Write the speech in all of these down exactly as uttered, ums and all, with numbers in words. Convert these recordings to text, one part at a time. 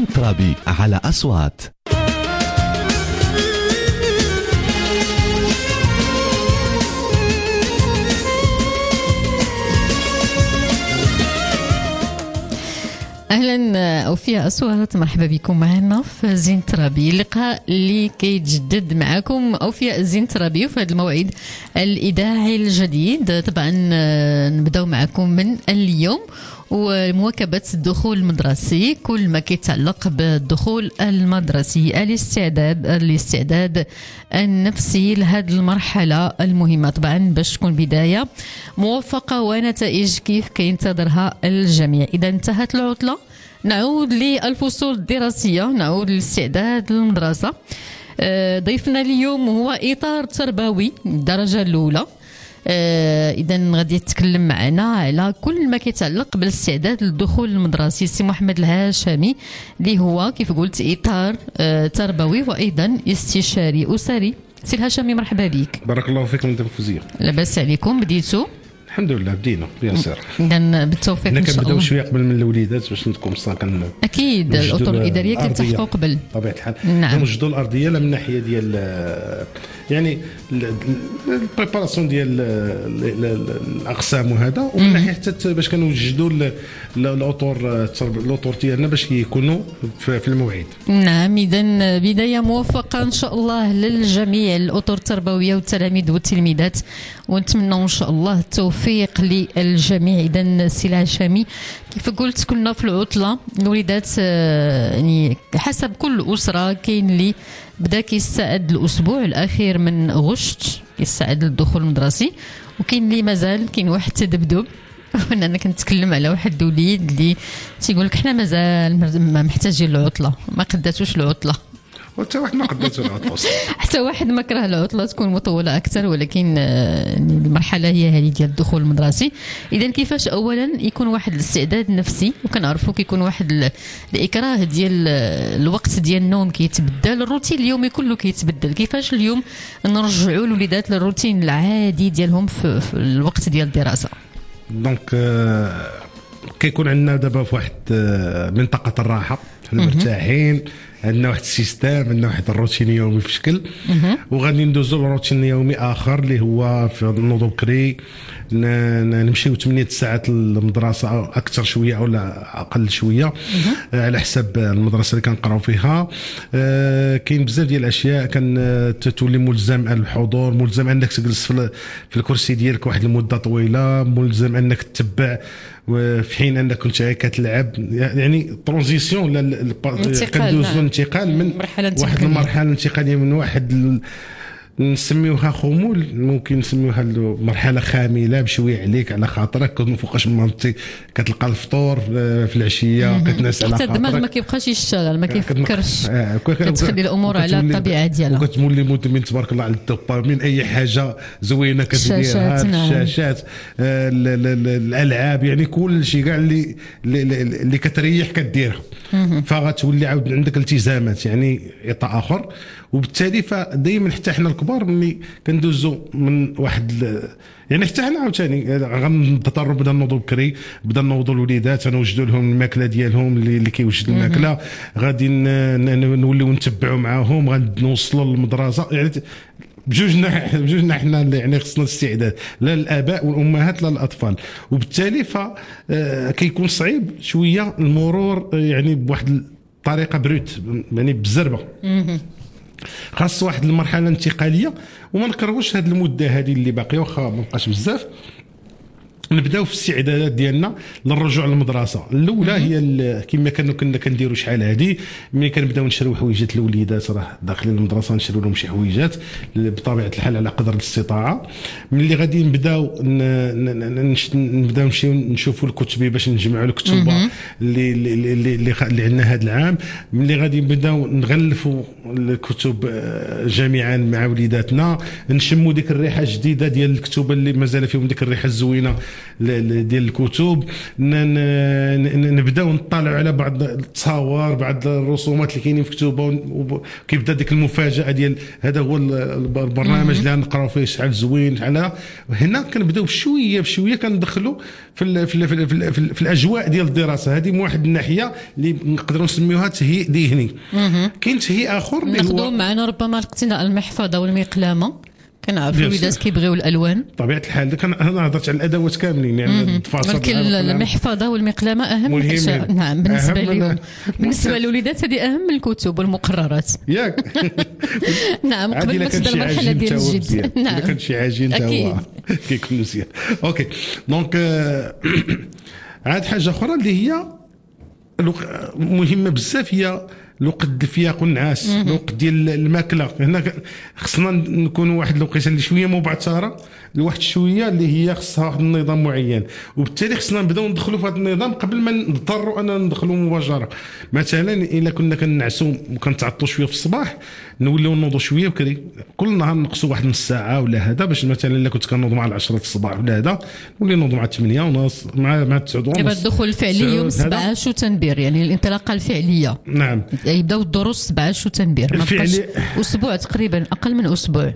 زين ترابي على أصوات. اهلا اوفياء اصوات، مرحبا بكم معنا في زين ترابي، اللقاء اللي كيتجدد معكم اوفياء زين ترابي في هذا الموعد الاذاعي الجديد. طبعا نبداو معكم من اليوم ومواكبة الدخول المدرسي، كل ما كيتعلق بالدخول المدرسي، الاستعداد الاستعداد النفسي لهذه المرحلة المهمة، طبعا باش تكون بداية موفقة ونتائج كيف كينتظرها الجميع. إذا انتهت العطلة نعود للفصول الدراسية، نعود للاستعداد للمدرسة. ضيفنا اليوم هو إطار تربوي الدرجة الأولى. آه إذا غادي يتكلم معنا على كل ما كيتعلق بالاستعداد للدخول المدرسي. سي محمد الهاشمي اللي هو كيف قلت إطار آه تربوي وأيضا استشاري أسري. سي الهاشمي مرحبا بك. بارك الله فيكم مدام فوزية. لاباس عليكم؟ بديتوا؟ الحمد لله بدينا بيان سير. اذا بالتوفيق ان شاء الله. كنبداو شويه قبل من الوليدات باش ندكم صا كن اكيد الاطر الاداريه كتحققوا قبل بطبيعه الحال. نعم. نوجدوا الارضيه لا من ناحيه ديال يعني البريباراسيون ديال الاقسام وهذا، ومن ناحيه حتى باش كنوجدوا الاطر الاطر ديالنا باش يكونوا في الموعد. نعم. اذا بدايه موفقه ان شاء الله للجميع، الاطر التربويه والتلاميذ والتلميذات، ونتمنى ان شاء الله التوفيق للجميع. اذا سي الهاشمي كيف قلت كنا في العطله، الوليدات يعني حسب كل اسره كاين اللي بدا كيستعد الاسبوع الاخير من غشت كيستعد للدخول المدرسي، وكاين اللي مازال كاين واحد التذبذب. انا كنتكلم على واحد الوليد اللي تيقول لك حنا مازال ما محتاجين العطله، ما قداتوش العطله، حتى واحد ما قدرت العطله، حتى واحد ما كره العطله تكون مطوله اكثر، ولكن المرحله هي هذه ديال الدخول المدرسي. اذا كيفاش اولا يكون واحد الاستعداد النفسي، وكنعرفوا كيكون واحد الاكراه ديال الوقت ديال النوم كيتبدل، الروتين اليومي كله كيتبدل. كيفاش اليوم نرجعوا الوليدات للروتين العادي ديالهم في, في الوقت ديال الدراسه؟ دونك كيكون عندنا دابا في واحد منطقه الراحه، حنا مرتاحين، عندنا واحد السيستم، عندنا واحد الروتين يومي في شكل، وغادي ندوزو لروتين يومي اخر اللي هو في النوض بكري، نمشيو ثمانية ساعات المدرسه اكثر شويه او لا اقل شويه على حسب المدرسه اللي كنقراو فيها. كاين بزاف ديال الاشياء كان تولي ملزم الحضور، ملزم انك تجلس في الكرسي ديالك واحد المده طويله، ملزم انك تتبع في حين انك كنت كتلعب، يعني ترانزيسيون كندوزو انتقال من واحد المرحله انتقاليه من واحد نسميوها خمول، ممكن نسميوها مرحله خامله بشويه عليك على خاطرك، كنت فوقاش مرتي كتلقى الفطور في العشيه كتنسى على خاطرك، حتى الدماغ ما كيبقاش يشتغل، ما كيفكرش، كتخلي الامور على الطبيعه ديالها، وكتمولي مدمن تبارك الله على الدوبامين، اي حاجه زوينه كديرها، الشاشات، الالعاب، يعني كل شيء كاع اللي اللي كتريح كديرها، فغتولي عاود عندك التزامات، يعني اطار اخر. وبالتالي فدائما حتى حنا الكبار ملي كندوزو من واحد يعني حتى حنا عاوتاني غنضطروا بدا نوضوا بكري، بدا نوضوا الوليدات نوجدوا لهم الماكله ديالهم اللي, اللي كيوجد الماكله، غادي نوليو نتبعوا معاهم، غادي نوصلوا للمدرسه، يعني بجوجنا بجوجنا حنا يعني خصنا الاستعداد، لا الاباء والامهات لا الاطفال. وبالتالي ف كيكون صعيب شويه المرور يعني بواحد الطريقه بروت، يعني بالزربه، خاص واحد المرحله انتقاليه، وما نكرهوش هذه المده هذه اللي باقيه واخا ما بقاش بزاف. نبداو في الاستعدادات ديالنا للرجوع للمدرسه. الاولى هي كما كنا كنا كنديروا شحال هذه، ملي كنبداو نشريو حويجات الوليدات راه داخلين المدرسه، نشريو لهم شي حويجات بطبيعه الحال على قدر الاستطاعه. ملي غادي نبداو نبداو نمشيو نشوفوا الكتبي باش نجمعوا الكتب اللي اللي اللي, اللي عندنا هذا العام. ملي غادي نبداو نغلفوا الكتب جميعا مع وليداتنا، نشموا ديك الريحه الجديده ديال الكتب اللي مازال فيهم ديك الريحه الزوينه ديال الكتب، نبداو نطلعوا على بعض التصاور، بعض الرسومات اللي كاينين في كتبه، وكيبدا ديك المفاجاه ديال هذا هو البرنامج اللي غنقراو فيه شحال زوين شحال. هنا كنبداو بشويه بشويه كندخلوا في ال في ال في, ال في, ال في, ال في الاجواء ديال الدراسه. هذه من واحد الناحيه اللي نقدروا نسميوها تهيئ ذهني. كاين تهيئ اخر اللي ناخذوا معنا ربما الاقتناء المحفظه والمقلمه. كنعرفوا الوليدات كيبغيو الالوان طبيعه الحال. كان انا هضرت على الادوات كاملين يعني التفاصيل، ولكن المحفظه والمقلمه اهم اشياء. نعم بالنسبه لهم، بالنسبه للوليدات هذه اهم من الكتب والمقررات ياك. نعم قبل ما تبدا المرحله ديال الجد. نعم كان شي عجين تا هو كيكون مزيان. اوكي دونك عاد حاجه اخرى اللي هي مهمه بزاف هي الوقت الدفياق والنعاس، الوقت ديال الماكله. هنا خصنا نكونوا واحد الوقيته اللي شويه مبعثره لواحد شويه اللي هي خصها واحد النظام معين، وبالتالي خصنا نبداو ندخلوا في هذا النظام قبل ما نضطروا اننا ندخلوا مباشره. مثلا الا كنا كنعسوا وكنتعطوا شويه في الصباح نوليو نوضوا شويه بكري، كل نهار نقصوا واحد نص ساعه ولا هذا، باش مثلا الا كنت كنوض مع العشرة الصباح ولا هذا نولي نوض مع ثمانية ونص مع مع تسعة ونص. يبقى الدخول الفعلي يوم سبعة شو تنبير، يعني الانطلاقه الفعليه. نعم يبداو الدروس سبعة شو تنبير، ما بقاش اسبوع تقريبا، اقل من اسبوع.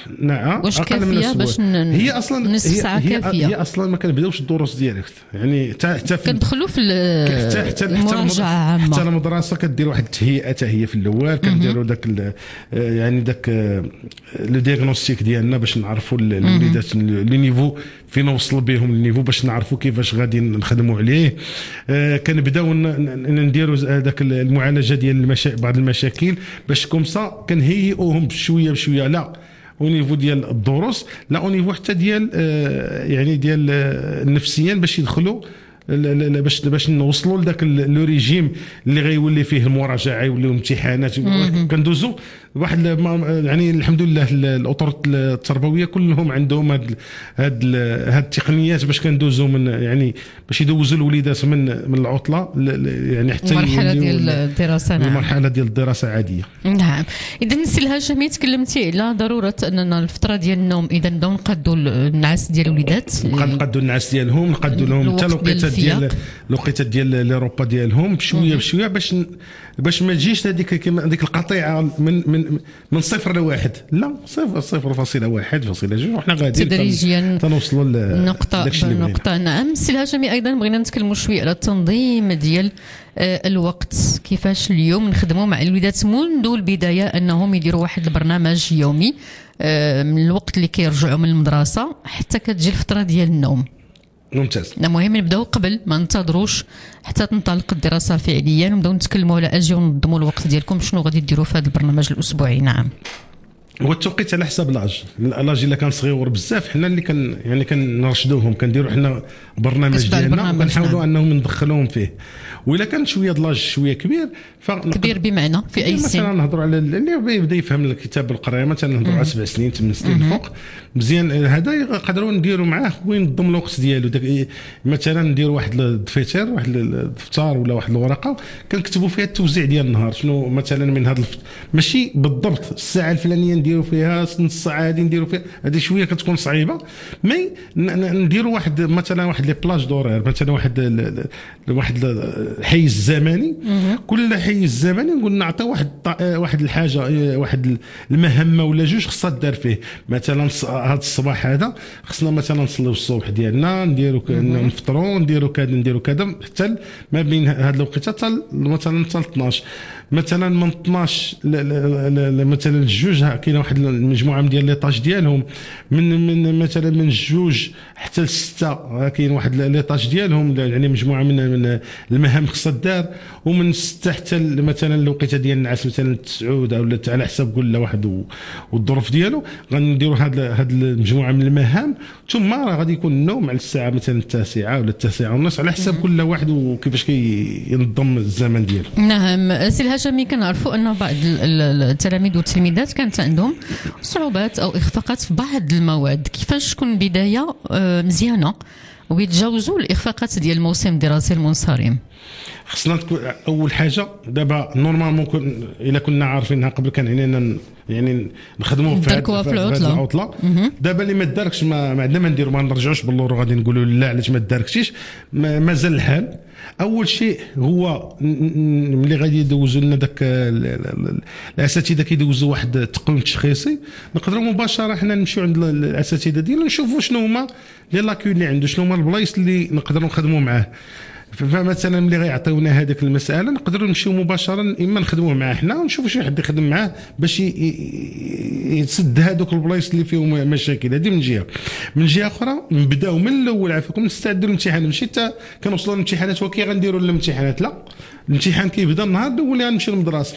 نعم واش كافيه باش هي اصلا نص ساعه هي كافيه؟ هي اصلا ما كنبداوش الدروس ديالك يعني حتى حتى كندخلوا في حتى المراجعه عامه، حتى المدرسه كدير واحد التهيئه حتى هي في الاول، كنديروا داك يعني داك لو دياغنوستيك ديالنا باش نعرفوا الوليدات لي نيفو فين وصل بهم النيفو، باش نعرفوا كيفاش غادي نخدموا عليه. آه كنبداو نديروا داك المعالجه ديال المشا... بعض المشاكل باش كومسا كنهيئوهم بشويه بشويه، لا او نيفو ديال الدروس، لا او نيفو حتى ديال آه يعني ديال آه نفسيا باش يدخلوا باش باش نوصلوا لذاك لو ريجيم اللي غيولي فيه المراجعه يوليو امتحانات. كندوزو واحد يعني الحمد لله الاطر التربويه كلهم عندهم هاد هاد هاد التقنيات باش كندوزو من يعني باش يدوزوا الوليدات من من العطله يعني حتى المرحله ديال الدراسه. نعم المرحله ديال الدراسه عاديه. نعم. اذا السي الهاشمي تكلمتي على ضروره اننا الفتره ديال النوم اذا نبداو نقادوا النعاس ديال الوليدات، نقادوا النعاس ديالهم، نقادوا لهم حتى الوقيته ديال الوقيته ديال لي روبا ديالهم بشويه بشويه باش باش ما تجيش هذيك كيما هذيك القطيعه من من من صفر لواحد، لا صفر صفر فاصلة واحد فاصلة جوج وحنا غاديين تدريجيا تنوصلوا لنقطه بنقطه. نعم السي الهاشمي ايضا بغينا نتكلموا شويه على التنظيم ديال الوقت، كيفاش اليوم نخدموا مع الوليدات منذ البدايه انهم يديروا واحد البرنامج يومي من الوقت اللي كيرجعوا من المدرسه حتى كتجي الفتره ديال النوم. ممتاز. المهم نبداو قبل ما ننتظروش حتى تنطلق الدراسه فعليا، ونبداو نتكلموا على اجي وننظموا الوقت ديالكم شنو غادي ديروا في هذا البرنامج الاسبوعي. نعم هو التوقيت على حساب لاج، لاج الا كان صغير بزاف حنا اللي كان يعني كنرشدوهم كنديروا حنا برنامج ديالنا وكنحاولوا انهم ندخلوهم فيه، والا كان شويه لاج شويه كبير كبير بمعنى في اي سن مثلا نهضروا على اللي يبدا يفهم الكتاب والقرايه مثلا نهضروا على سبع سنين ثمان سنين فوق مزيان، هذا يقدروا نديروا معاه وينظم الوقت ديالو. مثلا نديروا واحد الدفتر واحد الدفتر ولا واحد الورقه كنكتبوا فيها التوزيع ديال النهار، شنو مثلا من هذا الفت... ماشي بالضبط الساعه الفلانيه نديروا فيها نص ساعه هذه نديروا فيها، هذه شويه كتكون صعيبه، مي نديروا واحد مثلا واحد لي بلاج دورير، مثلا واحد واحد الحيز الزمني، كل حيز زمني نقول نعطي واحد واحد الحاجه واحد المهمه ولا جوج خصها تدار فيه. مثلا هذا الصباح هذا خصنا مثلا نصليو الصبح ديالنا، نديروا نفطروا نديروا كذا نديروا كذا حتى ما بين هاد الوقيته حتى مثلا حتى اثناش، مثلا من اثناش مثلا الجوج كاينه واحد المجموعه ديال لي طاج ديالهم، من من مثلا من الجوج حتى لستة كاين واحد لي طاج ديالهم، يعني مجموعه من من المهام خصها تدار، ومن ستة حتى مثلا الوقيته ديال النعاس مثلا تسعود ولا على حسب كل واحد والظروف ديالو غنديروا هاد هاد المجموعه من المهام، ثم راه غادي يكون النوم على الساعه مثلا التاسعه ولا التاسعه ونص على حسب كل واحد وكيفاش كينظم الزمن ديالو. نعم سي الهاشمي كنعرفوا ان بعض التلاميذ والتلميذات كانت عندهم صعوبات او اخفاقات في بعض المواد، كيفاش تكون بدايه مزيانه ويتجاوزوا الاخفاقات ديال الموسم الدراسي المنصرم؟ خصنا تكون اول حاجه دابا نورمالمون الا كنا عارفينها قبل كان علينا يعني نخدموا في هذه العطله. دابا اللي ما داركش ما, ما عندنا ما نديروا، ما نرجعوش باللور غادي نقولوا لا علاش ما داركشيش. مازال الحال. اول شيء هو ملي غادي يدوزوا لنا داك الاساتذه كيدوزوا واحد التقويم تشخيصي، نقدروا مباشره حنا نمشيو عند الاساتذه ديالنا نشوفوا شنو هما لي لاكون اللي عنده، شنو هما البلايص اللي نقدروا نخدموا معاه. فمثلا ملي غيعطيونا هذيك المساله نقدروا نمشيو مباشره اما نخدموه معاه حنا ونشوفوا شي حد يخدم معاه باش يسد هذوك البلايص اللي فيهم مشاكل. هذه من جهه. من جهه اخرى نبداو من الاول عافاكم نستعدوا للامتحان. ماشي حتى كنوصلوا للامتحانات وكي غنديروا الامتحانات، لا، الامتحان كيبدا النهار الاول اللي غنمشي للمدرسه.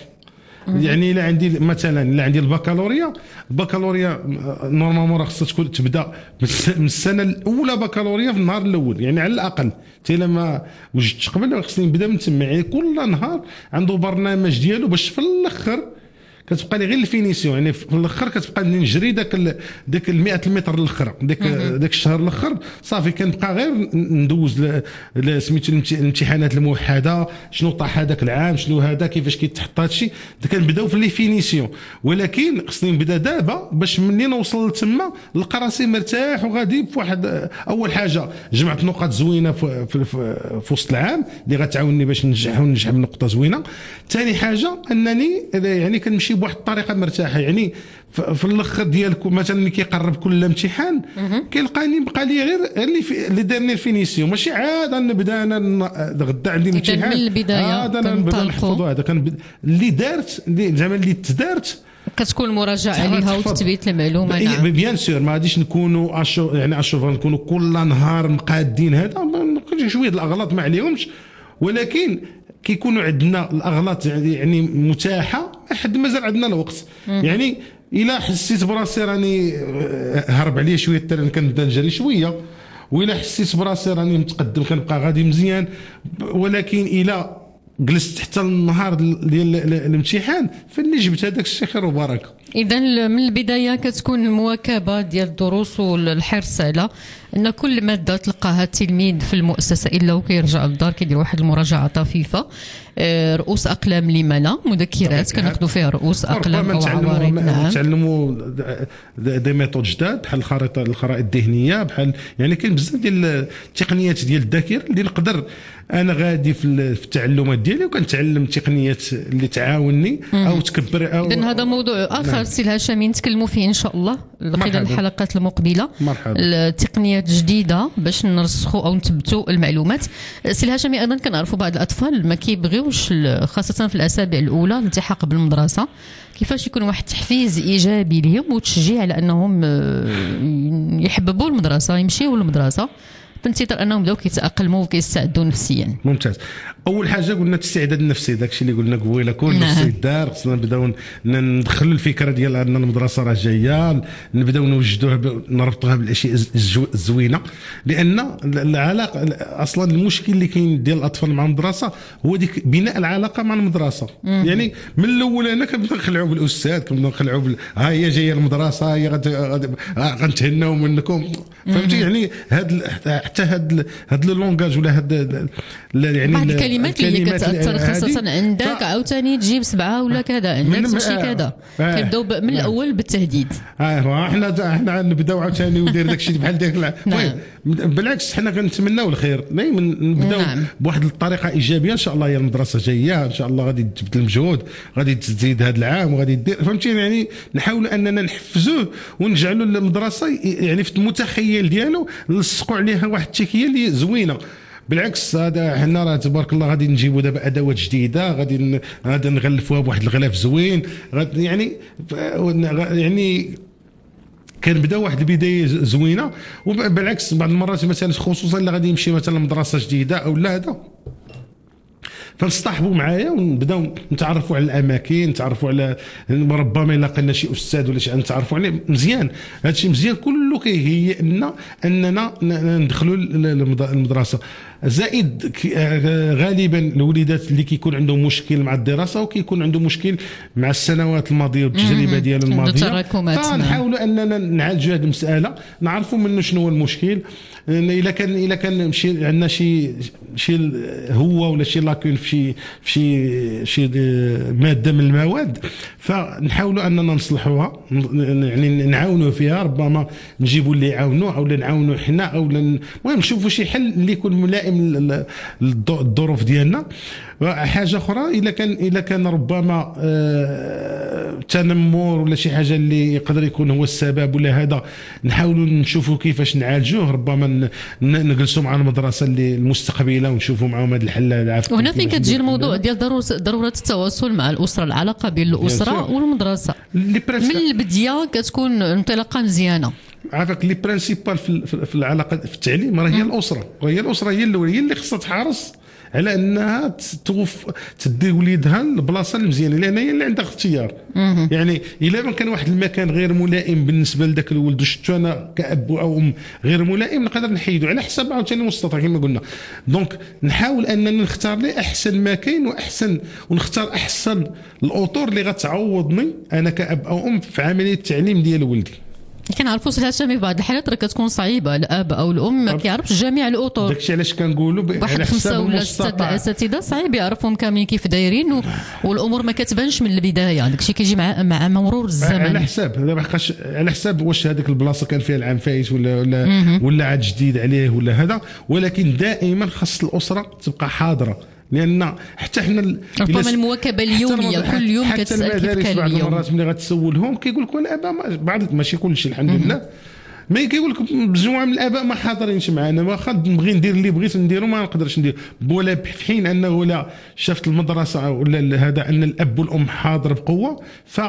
يعني الا عندي مثلا الا عندي البكالوريا، البكالوريا نورمالمون راه خصها تكون تبدا من السنه الاولى بكالوريا في النهار الاول، يعني على الاقل حتى الا ما وجدتش قبل خصني نبدا من تما. يعني كل نهار عنده برنامج ديالو باش في الاخر كتبقى لي غير الفينيسيون، يعني في الاخر كتبقى نجري داك داك مئة المتر الاخر، داك داك الشهر الاخر صافي كنبقى غير ندوز سميتو الامتحانات الموحده، شنو طاح هذاك العام، شنو هذا، كيفاش كيتحط هذا الشيء. كنبداو في لي فينيسيون، ولكن خصني نبدا دابا باش منين نوصل لتما نلقى راسي مرتاح وغادي في واحد. اول حاجه جمعت نقاط زوينه في, في, في, في وسط العام اللي غتعاونني باش ننجح وننجح بنقطه زوينه. ثاني حاجه انني يعني كنمشي بواحد الطريقه مرتاحه، يعني في الاخر ديالك مثلا ملي كيقرب كل امتحان كيلقاني بقى لي غير اللي في اللي دارني الفينيسيون، ماشي عاد نبدا انا غدا عندي الامتحان من البدايه هذا انا نبدا نحفظ هذا كان اللي دارت اللي زعما اللي تدارت كتكون مراجعه عليها وتثبيت المعلومه. نعم بيان سور ما غاديش نكونوا أشو يعني اشوف نكونوا كل نهار مقادين هذا شويه الاغلاط ما عليهمش، ولكن كيكونوا عندنا الاغلاط يعني متاحه لحد مازال عندنا الوقت. يعني الا حسيت براسي راني هرب عليا شويه حتى كنبدا نجري شويه، والا حسيت براسي راني متقدم كنبقى غادي مزيان. ولكن الا جلست حتى النهار ديال الامتحان فاللي جبت هذاك الشيء خير وبركه. اذا من البدايه كتكون المواكبه ديال الدروس والحرص على ان كل ماده تلقاها التلميذ في المؤسسه الا وكيرجع للدار كيدير واحد المراجعه طفيفه. رؤوس اقلام لما لا، مذكرات كناخذوا فيها رؤوس اقلام او عوارض. نعم نتعلموا دي ميثود جداد بحال الخريطه الخرائط الذهنيه، بحال يعني كاين بزاف ديال التقنيات ديال الذاكره اللي نقدر انا غادي في التعلمات ديالي وكنتعلم تقنيات اللي تعاونني او تكبر. او اذا هذا موضوع اخر نعم. سي الهاشمي نتكلموا فيه ان شاء الله خلال الحلقات المقبله. مرحبا. التقنيات جديده باش نرسخوا او نثبتوا المعلومات. سي الهاشمي ايضا كنعرفوا بعض الاطفال ما كيبغيوش خاصه في الاسابيع الاولى الالتحاق بالمدرسه، كيفاش يكون واحد التحفيز ايجابي لهم وتشجيع على انهم يحببوا المدرسه يمشيوا للمدرسه بانتظار انهم بداو كيتاقلموا وكيستعدوا نفسيا. ممتاز. اول حاجه قلنا الاستعداد النفسي، داكشي اللي قلنا قبيله كل نفسي الدار خصنا نبداو ندخلوا الفكره ديال ان المدرسه راه جايه، نبداو نوجدوها نربطوها بالاشياء الزوينه، لان العلاقه اصلا المشكل اللي كاين ديال الاطفال مع المدرسه هو ديك بناء العلاقه مع المدرسه. مم. يعني من الاول انا كنبدا نخلعوا بالاستاذ، كنبدا نخلعوا بال... ها هي جايه المدرسه، هي غنتهناو منكم، فهمتي؟ يعني هاد حتى هاد هاد اللونغاج ولا هاد يعني الكلمات اللي كتاثر خاصه عندك عاوتاني تجيب سبعه ولا كذا عندك تمشي كذا كيبداو من الاول بالتهديد. اه احنا احنا نبداو عاوتاني ودير داكشي بحال داك. المهم بالعكس حنا كنتمناو الخير، دائما نبداو نعم. بواحد الطريقه ايجابيه ان شاء الله. هي المدرسه جايه ان شاء الله غادي تبذل المجهود، غادي تزيد هذا العام وغادي دير، فهمتيني؟ يعني نحاولوا اننا نحفزوه ونجعلوا المدرسه يعني في المتخيل ديالو نلصقوا عليها واحد التكيه اللي زوينه. بالعكس هذا حنا راه تبارك الله غادي نجيبوا دابا ادوات جديده، غادي غادي نغلفوها بواحد الغلاف زوين، غادي يعني يعني كنبدا واحد البدايه زوينه. وبالعكس بعض المرات مثلا خصوصا اللي غادي يمشي مثلا مدرسه جديده او لا هذا فنصطحبوا معايا ونبداو نتعرفوا على الاماكن، نتعرفوا على ربما الا لقينا شي استاذ ولا شي نتعرفوا عليه مزيان. هذا الشيء مزيان كله كيهيئ لنا اننا ندخلوا المدرسه. زائد غالبا الوليدات اللي كيكون عندهم مشكل مع الدراسه وكيكون عندهم مشكل مع السنوات الماضيه والتجربه ديالو الماضيه، فنحاولوا اننا نعالجوا هذه المساله، نعرفوا منه شنو هو المشكل. الا كان الا كان مشي عندنا شي شي هو ولا شي لاكون في شي في شي شي ماده من المواد، فنحاولوا اننا نصلحوها، يعني نعاونوا فيها، ربما نجيبوا اللي يعاونوا او نعاونوا حنا، او المهم نشوفوا شي حل اللي يكون ملائم للظروف ديالنا. حاجه اخرى، الا كان الا كان ربما آه تنمر ولا شي حاجه اللي يقدر يكون هو السبب ولا هذا، نحاولوا نشوفوا كيفاش نعالجوه، ربما نجلسوا مع المدرسه اللي المستقبله ونشوفوا معهم هذا الحل العافيه. وهنا فين كتجي الموضوع ديال ضروره التواصل مع الاسره، العلاقه بين الاسره والمدرسه من البدايه كتكون انطلاقه مزيانه. عافاك لي برينسيبال في العلاقه في التعليم راه هي الاسره، وهي الاسره هي الاولى، هي اللي خصها تحرص على انها توف تدي وليدها البلاصه المزيانه، لان هي اللي عندها اختيار. يعني الا ما كان واحد المكان غير ملائم بالنسبه لذاك الولد، شفتو انا كاب او ام غير ملائم، نقدر نحيدو على حسب عاوتاني المستطاع كما قلنا. دونك نحاول اننا نختار لي احسن ما كاين واحسن، ونختار احسن الاطر اللي غتعوضني انا كاب او ام في عمليه التعليم ديال ولدي. كنعرفوا سي هاشمي في بعض الحالات راه كتكون صعيبه، الاب او الام ما كيعرفش جميع الاطر. داكشي علاش كنقولوا واحد خمسه ولا سته الاساتذه صعيب يعرفهم كاملين كيف دايرين، و... والامور ما كتبانش من البدايه، داكشي كيجي مع مع مرور الزمن. على حساب دابا حقاش على حساب واش هذيك البلاصه كان فيها العام فايت ولا ولا ولا عاد جديد عليه ولا هذا، ولكن دائما خاص الاسره تبقى حاضره، لان حتى حنا ربما المواكبه اليوميه كل يوم كتسال كيف كان بعض اليوم. المرات ملي غتسولهم كيقول لك الاباء بعض ماشي كلشي الحمد لله، ما كيقول لك مجموعه من الاباء ما حاضرينش معنا، واخا نبغي ندير اللي بغيت نديرو ما نقدرش ندير، ولا في حين انه لا شفت المدرسه ولا هذا ان الاب والام حاضر بقوه. ف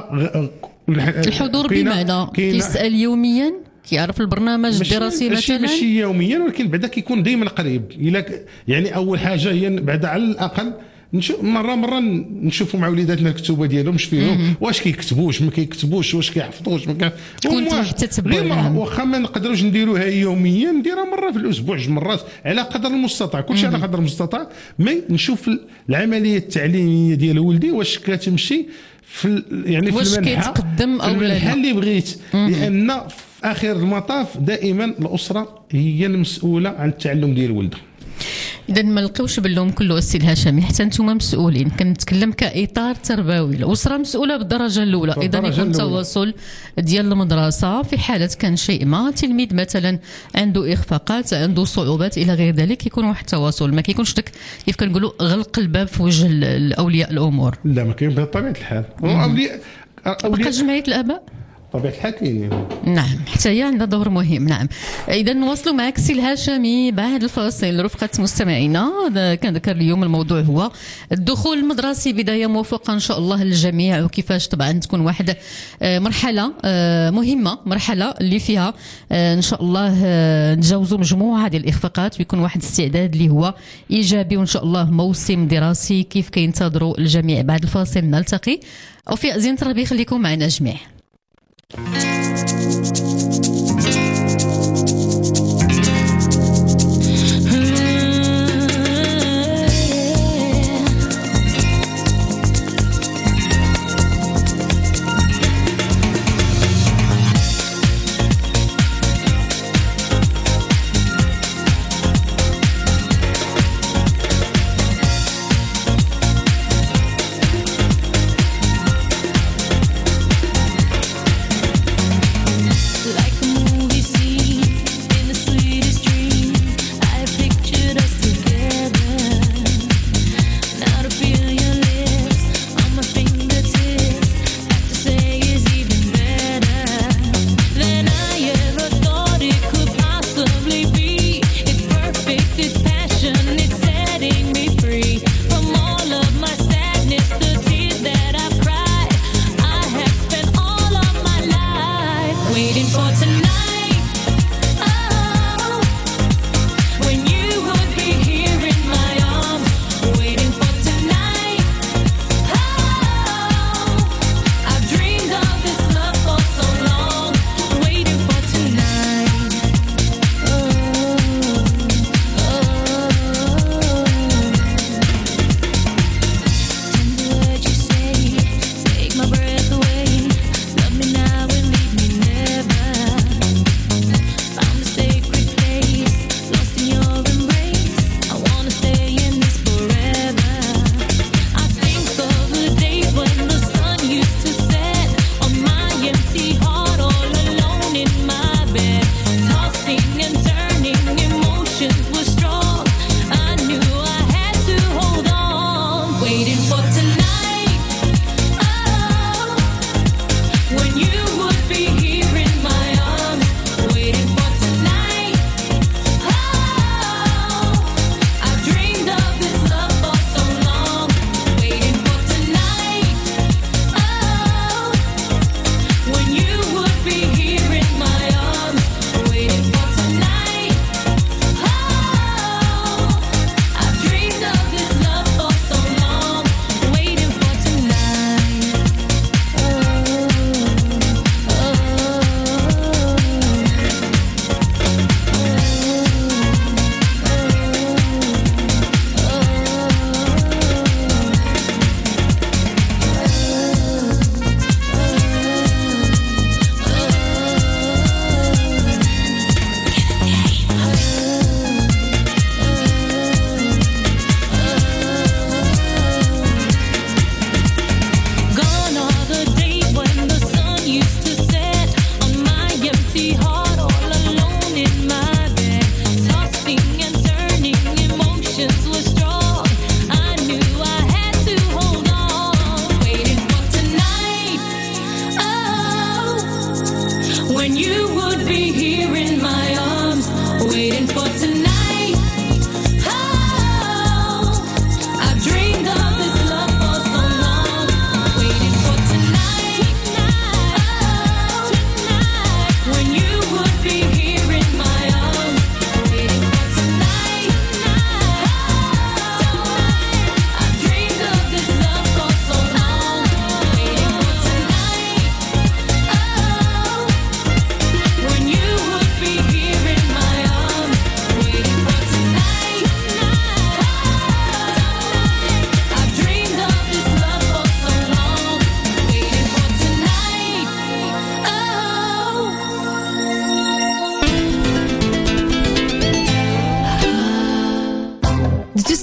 الحضور بمعنى كيسال يوميا، كيعرف البرنامج الدراسي مثلا، ماشي يوميا ولكن بعدا كيكون دائما قريب. الا يعني اول حاجه هي بعدا على الاقل نشوف مره مره نشوفوا مع وليداتنا الكتوبه ديالهم اش فيهم، واش كيكتبوش ما كيكتبوش، واش كيحفظوش ما كنت حتى تتبع. واخا ما نقدروش نديروها يوميا، نديرها مره في الاسبوع جوج مرات على قدر المستطاع، كلشي على قدر المستطاع. مي نشوف العمليه التعليميه ديال ولدي واش كتمشي في يعني في المنحى كيتقدم او لا اللي بغيت، لان في اخر المطاف دائما الاسره هي المسؤوله عن التعلم ديال ولدها. اذا ما لقيوش باللوم كله السي الهاشمي، حتى نتوما مسؤولين. كنتكلم كاطار تربوي، الاسره مسؤوله بالدرجه الاولى، اذا يكون تواصل ديال المدرسه في حاله كان شيء ما تلميذ مثلا عنده اخفاقات عنده صعوبات الى غير ذلك، يكون واحد التواصل، ما كيكونش داك كيف كنقولوا غلق الباب في وجه الاولياء الامور. لا ما كاين بطبيعه الحال. اولياء اولياء جمعيه الاباء طبيعة الحال كاينين. نعم حتى هي عندها دور مهم. نعم اذا نواصلوا معك سي الهاشمي بعد الفاصل. رفقة مستمعينا كان ذكر اليوم الموضوع هو الدخول المدرسي، بداية موفقة ان شاء الله للجميع، وكيفاش طبعا تكون واحدة مرحلة مهمة، مرحلة اللي فيها ان شاء الله نتجاوزوا مجموعة ديال الاخفاقات ويكون واحد استعداد اللي هو ايجابي، وان شاء الله موسم دراسي كيف كينتظروا الجميع. بعد الفاصل نلتقي وفي زين تربي، خليكم معنا جميع.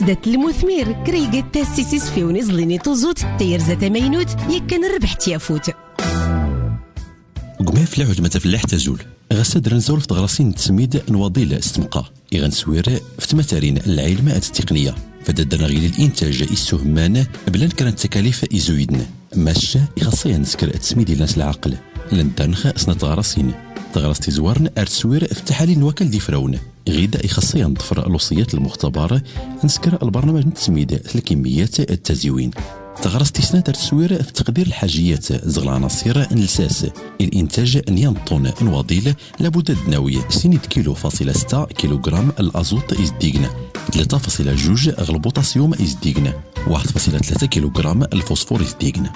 تسدات المثمير كريقة تاسيسيس في ونزليني توزوت تير زات مينوت يكن ربح تيافوت قما في العود متى فلاح تزول غسد رنزول في تغرسين تسميد نواضيل استمقى يغنسوير في تماتارين العلمات التقنية فددنا غير الانتاج السهمان بلان كانت تكاليف ازويدنا ماشا يخصيا نسكر تسميد الناس العقل لان دانخ سنة تغرسين تغرس تزوارن ارتسوير في تحاليل وكل دي فراون غيدا يخصيا نضفر الوصيات المختبرة نسكر البرنامج نتسميد الكميات التزوين تغرس تيسنا ترتسوير في تقدير الحاجيات زغل عناصر نلساس الانتاج نيانطون نواضيل لابد دناوية سنة كيلو فاصلة ستة كيلوغرام الازوت ازديقنا ثلاثة فاصلة جوج غل البوتاسيوم ازديقنا واحد فاصلة ثلاثة كيلوغرام الفوسفور ازديقنا.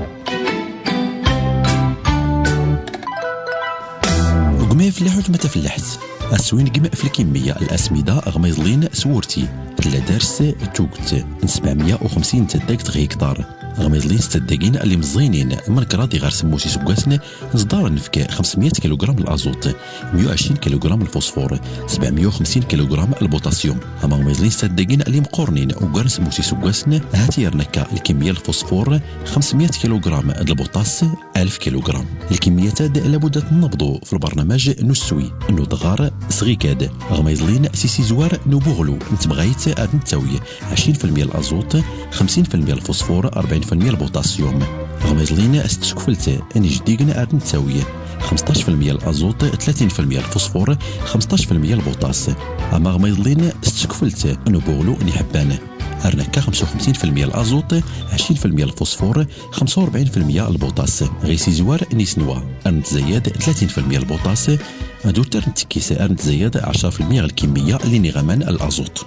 قمي فلاحوت متى فلاحت السوين قمع في الكمية الأسمدة غميزلين سورتي تلا دارس توقت سبعمية وخمسين تداك تغيكتار غميزلين ستداكين اللي مزينين من كرادي غير سموسي سكاسن نصدار نفكا خمسمية كيلوغرام الازوت مية وعشرين كيلوغرام الفوسفور سبعمية وخمسين كيلوغرام البوتاسيوم اما غميزلين ستداكين اللي مقورنين وغير سموسي سكاسن هاتي رنكا الكمية الفوسفور خمسمية كيلوغرام البوتاس ألف كيلوغرام الكميات هاد لابد تنبضوا في البرنامج نسوي نضغار صغيكاد غميزلين سيسي زوار نبوغلو نتبغيت اد نتاوي عشرين بالمية الازوت خمسين بالمية الفوسفور أربعين بالمية البوتاسيوم غميزلين استشكفلت اني جديقنا اد نتاوي خمسطاش بالمية الازوت ثلاثين بالمية الفوسفور خمسطاش بالمية البوتاس اما غميزلين استشكفلت نبوغلو اني حبانه أرنكا خمسة وخمسين بالمية الازوت عشرين بالمية الفوسفور خمسة وأربعين بالمية البوتاس غيسي زوار نيسنوا أرنتزياد ثلاثين بالمية البوتاس دوتر نتكيس أرنتزياد عشرة بالمية الكمية اللي نغمان الازوت.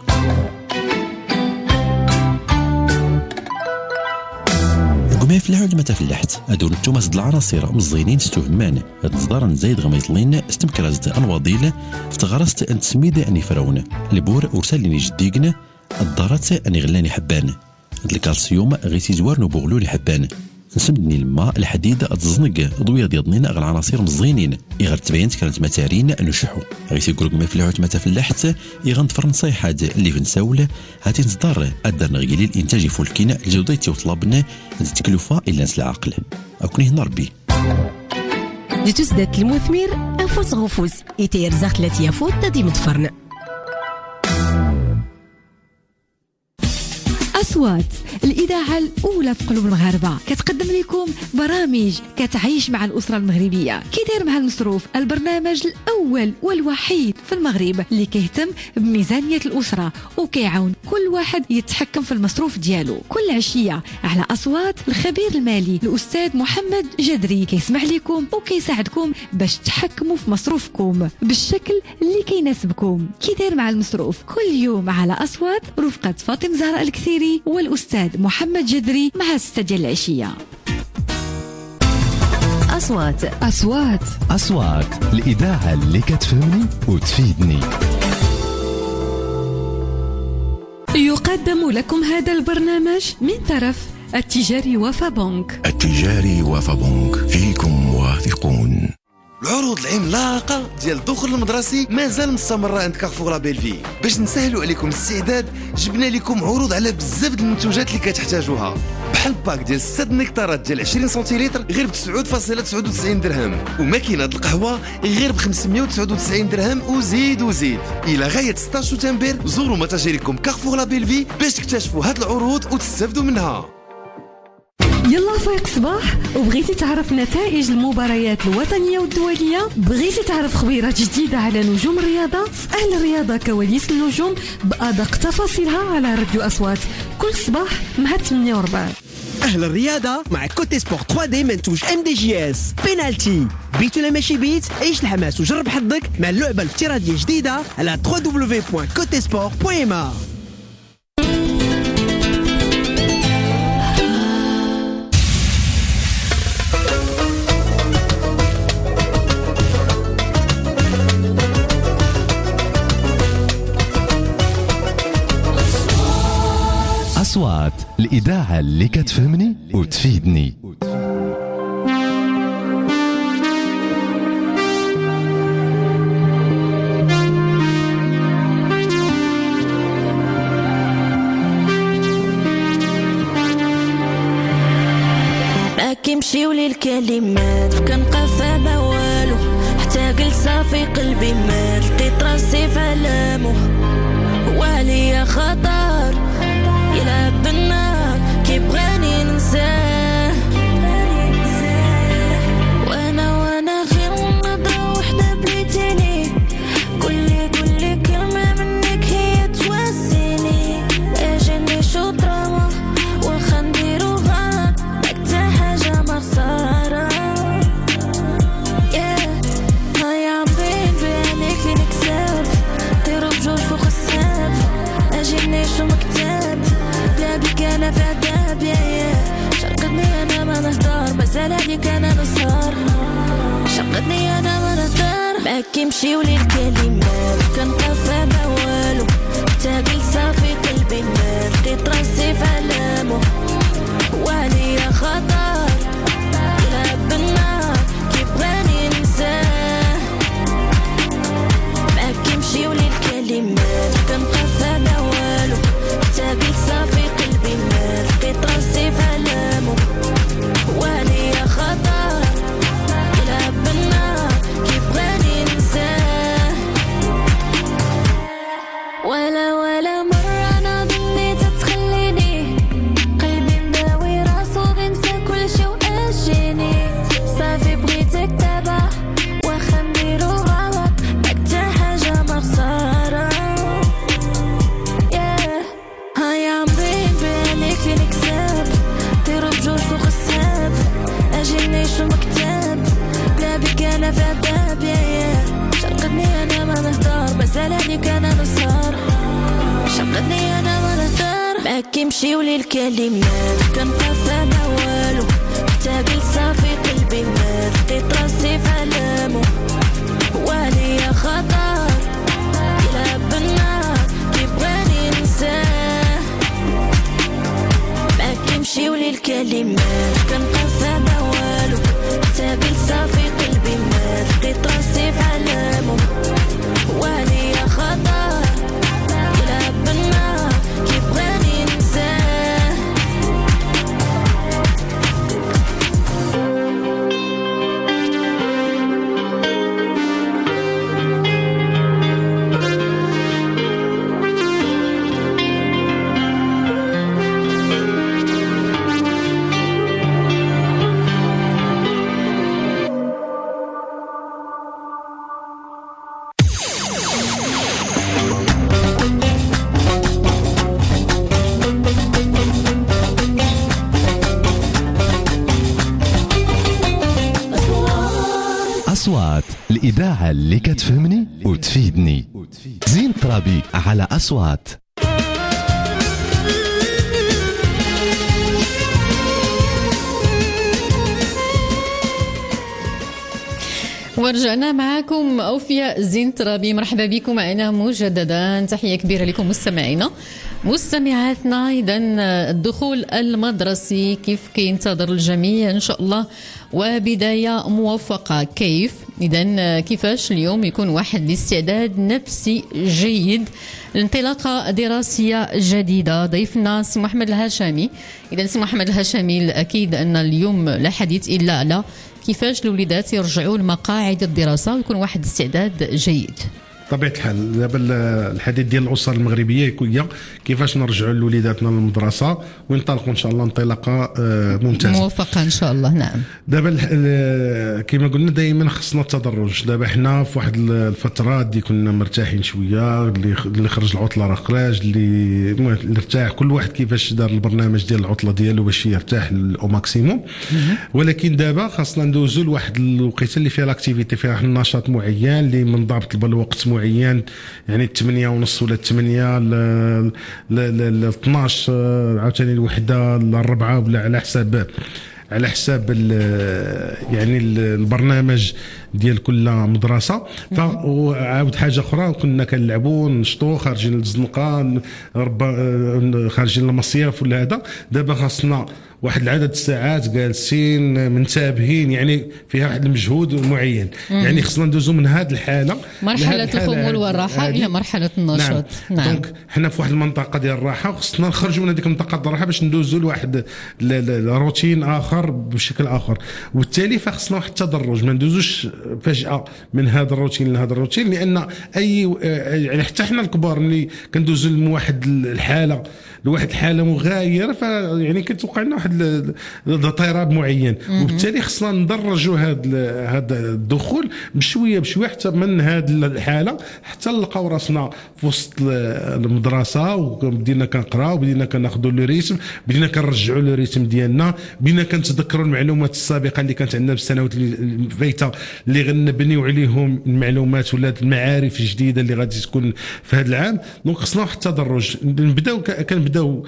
قمي في العود متى فلاحت ادور نتوما زد العناصر مزينين ستهمان تزدار نزايد غميطلين استمكرزت انواضيل فتغرست ان تسميد اني فراون البور ورساليني جديقنا الضارات اني غلاني حبان الكالسيوم غيسي زوار نبوغلو حبان نسمدني الماء الحديد تزنق ضويه ديالنا غير العناصر مزينين يغير تبينت كانت متارين نشحو غيسي يقولك ما في العود متى فلاحت يغنطفر نصيحات اللي في نساول هاتي نصدر ادر نغيلي الانتاج يفولكين الجوده يطلبنا التكلفه الا نسل العقل اكوني هنا ربي دي تسدات المثمر انفوس غفوز يتير زغت لاتيا فوت تدي متفرن أصوات الإذاعة الأولى في قلوب المغاربة كتقدم لكم برامج كتعيش مع الأسرة المغربية كيدير مع المصروف البرنامج الأول والوحيد في المغرب اللي كيهتم بميزانية الأسرة وكيعاون كل واحد يتحكم في المصروف ديالو كل عشية على أصوات الخبير المالي الأستاذ محمد جدري كيسمع لكم وكيساعدكم باش تحكموا في مصروفكم بالشكل اللي كيناسبكم كيدير مع المصروف كل يوم على أصوات رفقة فاطمة زهراء الكثيري والأستاذ محمد جدري مع ستة ديال العشية. أصوات أصوات أصوات الإذاعة اللي كتفهمني وتفيدني. يقدم لكم هذا البرنامج من طرف التجاري وفا بنك. التجاري وفا بنك فيكم واثقون. العروض العملاقه ديال الدخول المدرسي مازال مستمره عند كارفور لا بيلفي. باش نسهلوا عليكم الاستعداد جبنا لكم عروض على بزاف د المنتوجات اللي كتحتاجوها بحال باك ديال ستة نكتارات ديال عشرين سنتيلتر غير ب تسعة فاصلة تسعة وتسعين درهم وماكينه القهوه غير ب خمسمية وتسعة وتسعين درهم وزيد وزيد الى غايه ستة عشر سبتمبر. زوروا متاجركم كارفور لا بيلفي باش تكتشفوا هاد العروض وتستافدوا منها. يلا فيق صباح وبغيتي تعرف نتائج المباريات الوطنية والدولية بغيتي تعرف خبيرات جديدة على نجوم الرياضة في أهل الرياضة كواليس النجوم بأدق تفاصيلها على راديو أصوات كل صباح مع ثمانية وربع. أهل الرياضة مع كوتي سبور ثري دي منتوج ام دي جي اس بينالتي بيت ولا ماشي بيت عيش الحماس وجرب حظك مع اللعبة الافتراضية جديدة على دبليو دبليو دبليو بوان كوتي سبور بوان ام. أصوات الإذاعة اللي كتفهمني وتفيدني. كيمشيو لي الكلمات كنبقى فاهمة والو حتى قلت صافي قلبي مات لقيت راسي في علامو وعليا خطر يلعب بالنار كيبغاني ننساه وانا وانا غير نظرة وحدة بليتيني كلي كلي كلمة منك هي تواسيني اجيني شو دراما واخا نديرو غلط حتى حاجة ما خسارة هيا بيبي عليك لي نكسب طيرو بجوج فوق الساب اجيني شو مكتب بلا بيك انا في عذاب يا يا شرقتني انا ما نهدر مازال عليك انا نسهر شرقتني انا ما نهدر معاك كيمشيو لي الكلمات كنبقى فاهمة والو حتى قلت صافي قلبي مات لقيت راسي في علامو وعليا خطر يلعب بالنار كيبغاني ننساه معاك كيمشيو لي الكلمات كنبقى فاهمة والو حتى قلت صافي قلبي مات لقيت راسي في علامو وعليا خطر يلعب بالنار كيبغاني ننساه ولا ولا مرة أنا ظنيت تخليني قلبي مداوي راسو غنسى كل شي وأجيني صافي بغيتك دابا واخا نديرو غلط حتى حاجة ما خسارة هيا بيبي عليك لي نكسب طيرو بجوج فوق الساب اجيني شو مكتب بلا بيك انا في عذاب يا يا شرقتني انا ما نهدر مازال عليك انا نسهر شرقتني انا ما نهدر معاك كيمشيو لي الكلمات كنبقى فاهمة والو حتى قلت صافي قلبي مات لقيت راسي في علامو وعليا خطر يلعب بالنار كيبغاني ننساه معاك كيمشيو لي الكلمات كنبقى فاهمة والو حتى قلت صافي قلبي مات لقيت راسي في علامو وعليا خطر يلعب بالنار كيبغاني ننساه أصوات الإذاعة اللي كتفهمني وتفيدني. زين ترابي على أصوات. ورجعنا معكم أوفياء زين ترابي. مرحبا بكم معنا مجددا. تحية كبيرة لكم مستمعينا مستمعاتنا. إذا الدخول المدرسي كيف كينتظر الجميع إن شاء الله وبداية موفقة. كيف إذا كيفاش اليوم يكون واحد الاستعداد نفسي جيد لانطلاقة دراسية جديدة؟ ضيفنا سي محمد الهاشمي. إذا سي محمد الهاشمي الأكيد أن اليوم لا حديث إلا على كيفاش الوليدات يرجعوا لمقاعد الدراسة ويكون واحد استعداد جيد. طبيعة الحال دابا الحديث ديال الأسر المغربية هي كيفاش نرجعوا لوليداتنا للمدرسة وينطلقوا إن شاء الله انطلاقة ممتازة موفقة إن شاء الله. نعم دابا كما قلنا دائما خصنا التدرج. دابا حنا في واحد الفترة دي كنا مرتاحين شوية، اللي خرج العطلة راه خرج، اللي ارتاح كل واحد كيفاش دار البرنامج ديال العطلة ديالو باش يرتاح او ماكسيموم. ولكن دابا خاصنا ندوزو لواحد الوقيته اللي فيها لاكتيفيتي، فيها النشاط معين اللي منضبط بالوقت معين، يعني الثمانية ونص ولا الثمانية ل ل اثناش عاوتاني الوحدة الربعة، ولا على حساب على حساب يعني البرنامج ديال كل مدرسه. فعاود حاجه اخرى كنا كنلعبوا نشطوا خارجين للزنقه خارجين للمصيف ولا هذا. دابا خاصنا واحد العدد الساعات جالسين منتبهين، يعني فيها واحد المجهود معين. مم. يعني خصنا ندوزو من هذه الحاله مرحله الخمول والراحه الى مرحله النشاط. نعم, نعم. دونك حنا في واحد المنطقه ديال الراحه وخصنا نخرجوا من هذيك المنطقه ديال الراحه باش ندوزو لواحد الروتين اخر بشكل اخر، وبالتالي فخصنا واحد التدرج، ما ندوزوش فجاه من هذا الروتين لهذا الروتين، لان اي يعني حتى حنا الكبار اللي كندوزو لواحد الحاله لواحد الحاله مغايره ف يعني كتوقع لنا واحد الاضطراب معين. مم. وبالتالي خصنا ندرجوا هذا هذا الدخول بشويه بشويه حتى من هذه الحاله حتى نلقاو راسنا في وسط المدرسه وبدينا كنقراو وبدينا كناخذوا لو ريتم، بدينا كنرجعوا لو ريتم ديالنا، بدينا كنتذكروا المعلومات السابقه اللي كانت عندنا في السنوات الفايته اللي غنبنيو عليهم المعلومات ولا المعارف الجديده اللي غادي تكون في هذا العام. دونك خصنا واحد التدرج، نبداو كنبداو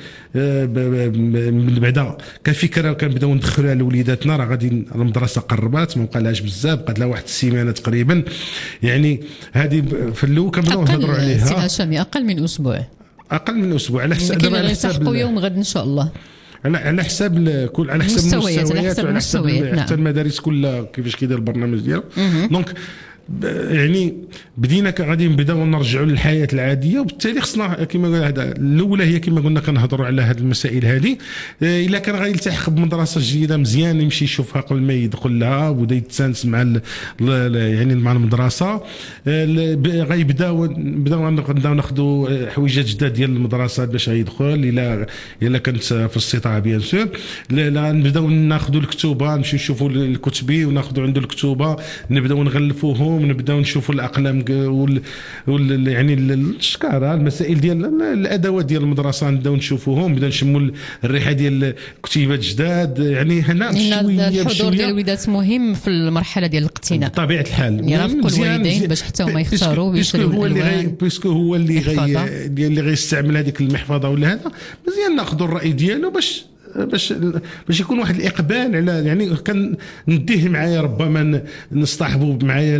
من بعدا كفكره كنبداو ندخلوها لوليداتنا، راه غادي المدرسه قربات ما بقالهاش بزاف، بقات لها واحد السيمانه تقريبا، يعني هذه في الاول كنبداو نهضروا عليها سي هاشمي اقل من اسبوع اقل من اسبوع على حساب دابا على حساب يوم غد ان شاء الله، على على حساب كل على حساب المستويات وعلى حساب المستويات حتى المدارس كلها كيفاش كيدير البرنامج ديالها. دونك يعني بدينا غادي نبداو نرجعوا للحياه العاديه، وبالتالي خصنا كما قلنا هذا الاولى هي كما قلنا كنهضروا على هذه المسائل هذه. الا كان غيلتحق بمدرسه جديده مزيان يمشي يشوفها قبل ما يدخل لها وبدا يتسانس مع يعني مع المدرسه. غيبداو بداو نبداو ناخذوا حويجات جداد ديال المدرسه باش غيدخل الا الا كانت في الاستطاعه بيان سور. نبداو ناخذوا الكتوبه، نمشيو نشوفوا الكتبي وناخذوا عنده الكتوبه، نبداو نغلفوهم، نبداو نشوفوا الاقلام وال, وال... يعني الشكاره المسائل ديال الادوات ديال المدرسه نبداو نشوفوهم، نبداو نشموا الريحه ديال الكتيبات جداد. يعني هنا بشويه الحضور ديال الوليدات مهم في المرحله ديال الاقتناء بطبيعه الحال، يرافقوا الوالدين باش حتى هما يختاروا ويشريوا هو اللي غي بيسكو هو اللي غي اللي غيستعمل هذيك المحفظه ولا هذا، مزيان ناخذوا الراي ديالو باش باش باش يكون واحد الاقبال على يعني كان نديه معايا ربما نصطحبوا معايا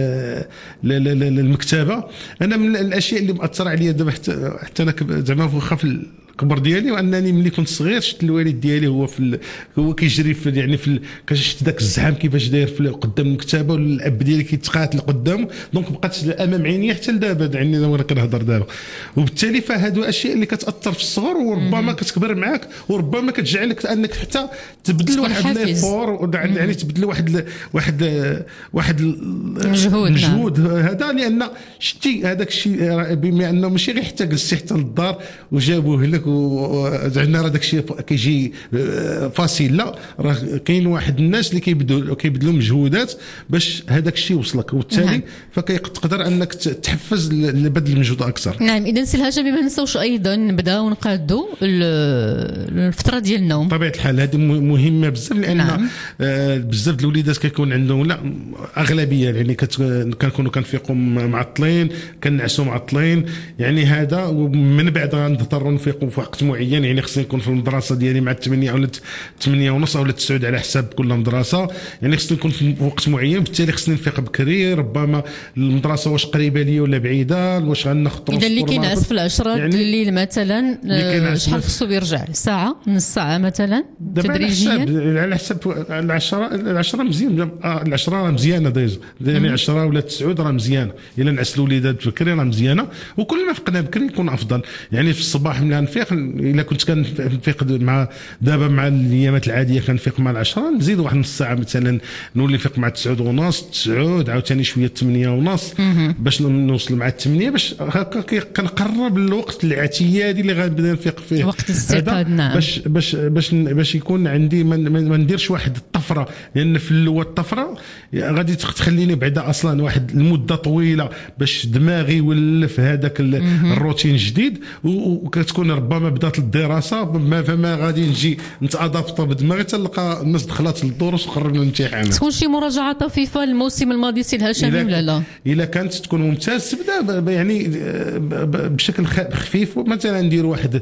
المكتبه. انا من الاشياء اللي مأثره عليا دابا حتى حتى انا زعما واخا في الكبر ديالي، وانني ملي كنت صغير شفت الوالد ديالي هو في هو كيجري في يعني في كشفت ذاك الزحام كيفاش داير في قدام المكتبه، والاب ديالي كيتقاتل قدامه. دونك بقات امام عيني حتى لدابا يعني وانا كنهضر دابا، وبالتالي فهادو اشياء اللي كتاثر في الصغر وربما كتكبر معاك وربما كتجعلك انك حتى تبدل واحد ليفور يعني تبدل واحد واحد واحد مجهود مجهود هذا، لان شتي هذاك الشيء بما انه ماشي غير حتى جلستي حتى للدار وجابوه لك وزعنا راه داك الشيء كيجي فاسيل، لا راه كاين واحد الناس اللي كيبدلوا كيبدلوا مجهودات باش هذاك الشيء يوصلك، وبالتالي فكتقدر انك تحفز لبذل المجهود اكثر. نعم، اذا سي الهاشمي ما نساوش ايضا نبداو نقادوا الفتره ديال النوم بطبيعه الحال. هذه مهمه بزاف لان نعم. آه بزاف الوليدات كيكون عندهم لا اغلبيه يعني كنكونوا كنفيقوا معطلين كنعسوا معطلين، يعني هذا ومن بعد غنضطروا نفيقوا في وقت معين، يعني خصني نكون في المدرسه ديالي مع الثمانية ولا ثمانية ونص ولا تسعود على حساب كل مدرسه، يعني خصني نكون في وقت معين، بالتالي خصني نفيق بكري. ربما المدرسه واش قريبه لي ولا بعيده، واش غناخذ اذا اللي كينعس في العشرة يعني الليل مثلا شحال خصو يرجع؟ ساعه نص ساعه مثلا تدريجيا على حسب العشرة العشرة مزيان، العشرة مزيانه ديجا يعني عشرة ولا تسعود راه مزيانه، الا نعس الوليدات بكري راه مزيانه، وكل ما فقنا بكري يكون افضل. يعني في الصباح ملي نفيق الا كنت كنفيق مع دابا مع الايامات العاديه كنفيق مع العشرة، نزيد واحد نص ساعه مثلا نولي نفيق مع تسعود ونص تسعود عاوتاني شويه ثمانية ونص باش نوصل مع الثمانية، باش هكا كنقرب للوقت الاعتيادي اللي غنبدا نفيق فيه وقت الاستيقاظ. نعم، باش باش باش باش يكون عندي ما نديرش واحد الطفره، لان في الاول الطفره غادي تخليني بعدا اصلا واحد المده طويله باش دماغي يولف هذاك الروتين الجديد، وكتكون ربما بدات الدراسه فما غادي نجي نتادابط بدماغي تلقى الناس دخلات للدروس وخرجنا الامتحانات. تكون شي مراجعه طفيفه للموسم الماضي سي الهاشمي ولا لا؟ الا كانت تكون ممتاز تبدا يعني بشكل خفيف، مثلا ندير واحد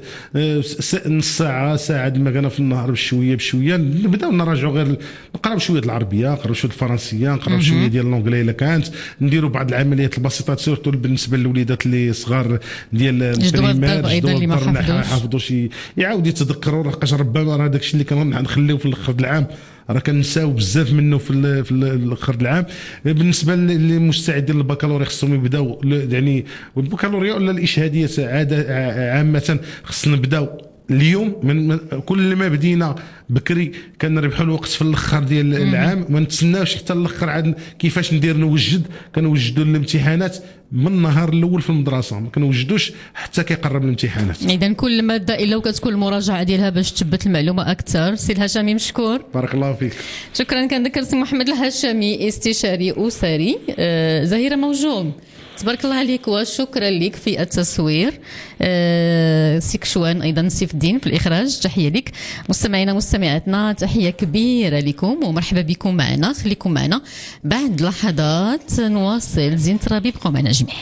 نص ساعه ساعه ما كان في النهار بشويه بشويه نبداو نراجعوا غير نقراو شويه العربيه نقراو شويه الفرنسيه نقراو شويه ديال اللونجلي الا كانت، نديروا بعض العمليات البسيطه سورتو بالنسبه للوليدات اللي صغار ديال البريمير ايضا اللي ما حفظوش يحافظوش يعاود يتذكروا لحقاش ربما راه داكشي اللي كنخليو في الاخر العام راه كنساو بزاف منه في في الاخر العام. بالنسبه اللي مستعدين للبكالوريا خصهم يبداو يعني البكالوريا ولا الاشهاديه عاده عامه خصنا نبداو اليوم. من كل ما بدينا بكري كنربحوا الوقت في الاخر ديال العام، ما نتسناوش حتى الاخر عاد كيفاش ندير نوجد. كنوجدوا الامتحانات من النهار الاول في المدرسه، ما كنوجدوش حتى كيقرب الامتحانات. اذا كل ماده الا وكتكون المراجعه ديالها باش تثبت المعلومه اكثر. سي الهشامي مشكور، بارك الله فيك. شكرا. كنذكر سي محمد الهشامي استشاري اسري. آه زهيره موجود، تبارك الله عليك وشكرا لك في التصوير. آه سيكشوان ايضا سيف الدين في الاخراج، تحيه لك. مستمعينا مستمعاتنا تحيه كبيره لكم ومرحبا بكم معنا. خليكم معنا بعد لحظات نواصل زين ترابي. بقوا معنا جميع.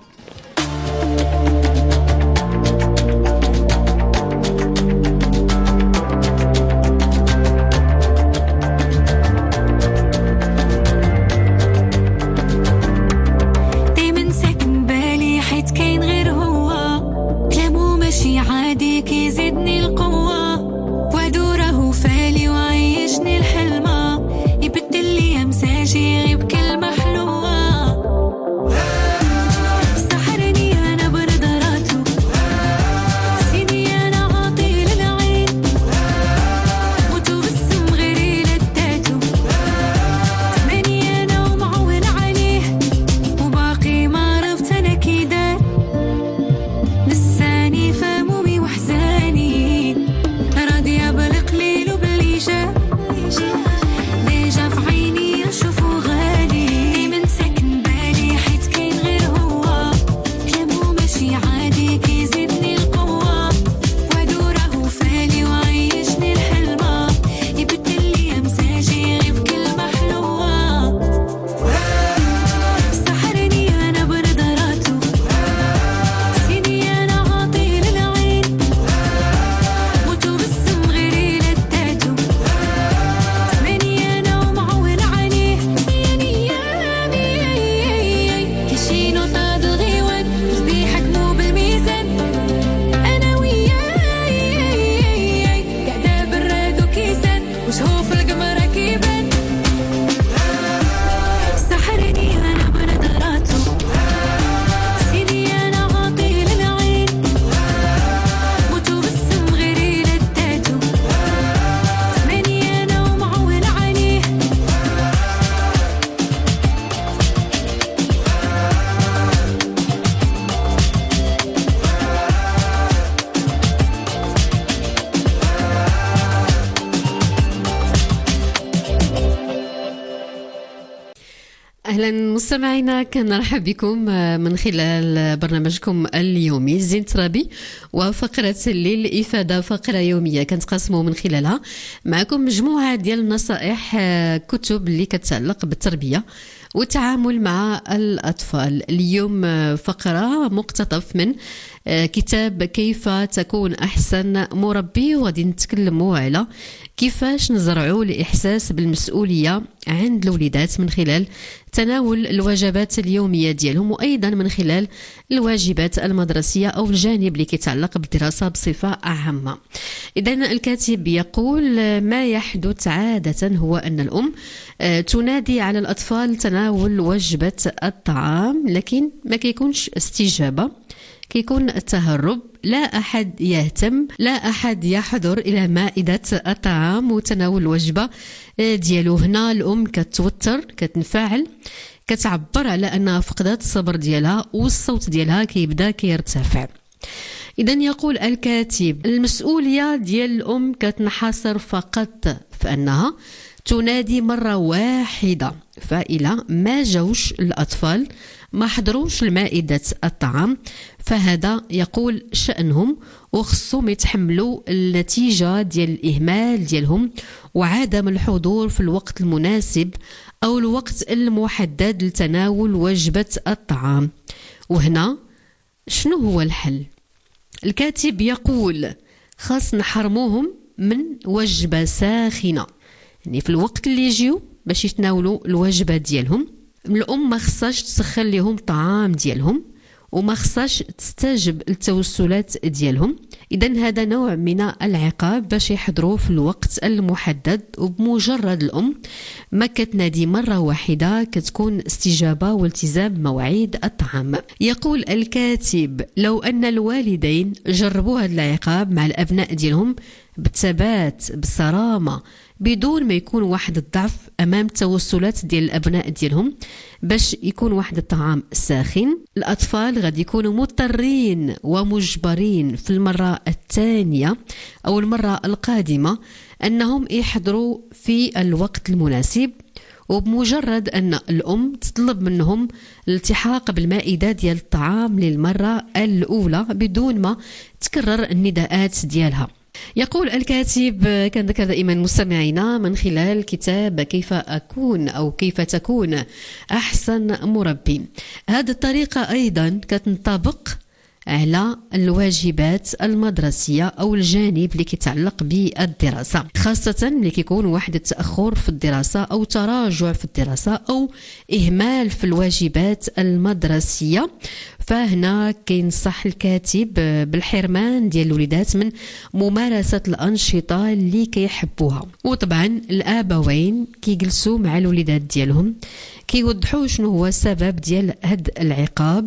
أهلا مستمعينا، كنرحب بكم من خلال برنامجكم اليومي زين ترابي وفقرة للإفادة، فقرة يومية كنتقاسموا من خلالها معكم مجموعة ديال النصائح، كتب اللي كتعلق بالتربية والتعامل مع الأطفال. اليوم فقرة مقتطف من كتاب كيف تكون أحسن مربي، وغادي نتكلموا على كيفاش نزرعوا الإحساس بالمسؤولية عند الوليدات من خلال تناول الوجبات اليومية ديالهم، وأيضا من خلال الواجبات المدرسية أو الجانب اللي كيتعلق بالدراسة بصفة عامة. إذن الكاتب يقول ما يحدث عادة هو أن الأم تنادي على الأطفال تناول وجبة الطعام، لكن ما كيكونش استجابة، كيكون التهرب، لا أحد يهتم، لا أحد يحضر إلى مائدة الطعام وتناول الوجبة ديالو. هنا الأم كتوتر، كتنفعل، كتعبر على أنها فقدت الصبر ديالها والصوت ديالها كيبدا كيرتفع. إذن يقول الكاتب المسؤولية ديال الأم كتنحصر فقط في أنها تنادي مرة واحدة، فإلى ما جاوش الأطفال ما حضروش لمائدة الطعام فهذا يقول شأنهم وخصهم يتحملوا النتيجة ديال الإهمال ديالهم وعدم الحضور في الوقت المناسب أو الوقت المحدد لتناول وجبة الطعام. وهنا شنو هو الحل؟ الكاتب يقول خاص نحرموهم من وجبة ساخنة، يعني في الوقت اللي يجيو باش يتناولوا الوجبة ديالهم الأم ما خصهاش تسخن لهم طعام ديالهم وما خصهاش تستجب التوسلات ديالهم. إذن هذا نوع من العقاب باش يحضروا في الوقت المحدد، وبمجرد الأم ما كتنادي مرة واحدة كتكون استجابة والتزام بمواعيد الطعام. يقول الكاتب لو أن الوالدين جربوا هذا العقاب مع الأبناء ديالهم بالثبات بالصرامة بدون ما يكون واحد الضعف أمام التوسلات ديال الأبناء ديالهم باش يكون واحد الطعام ساخن، الأطفال غادي يكونوا مضطرين ومجبرين في المرة الثانية أو المرة القادمة أنهم يحضروا في الوقت المناسب، وبمجرد أن الأم تطلب منهم الالتحاق بالمائدة ديال الطعام للمرة الأولى بدون ما تكرر النداءات ديالها. يقول الكاتب كنذكر دائما مستمعينا من خلال كتاب كيف أكون أو كيف تكون أحسن مربي، هذه الطريقة أيضا كتنطبق على الواجبات المدرسية أو الجانب اللي كيتعلق بالدراسة، خاصة اللي كيكون واحد التأخر في الدراسة أو تراجع في الدراسة أو إهمال في الواجبات المدرسية. فهنا كينصح الكاتب بالحرمان ديال الوليدات من ممارسة الأنشطة اللي كيحبوها. وطبعا الآبوين كيجلسوا مع الوليدات ديالهم كيوضحوا شنو هو السبب ديال هاد العقاب،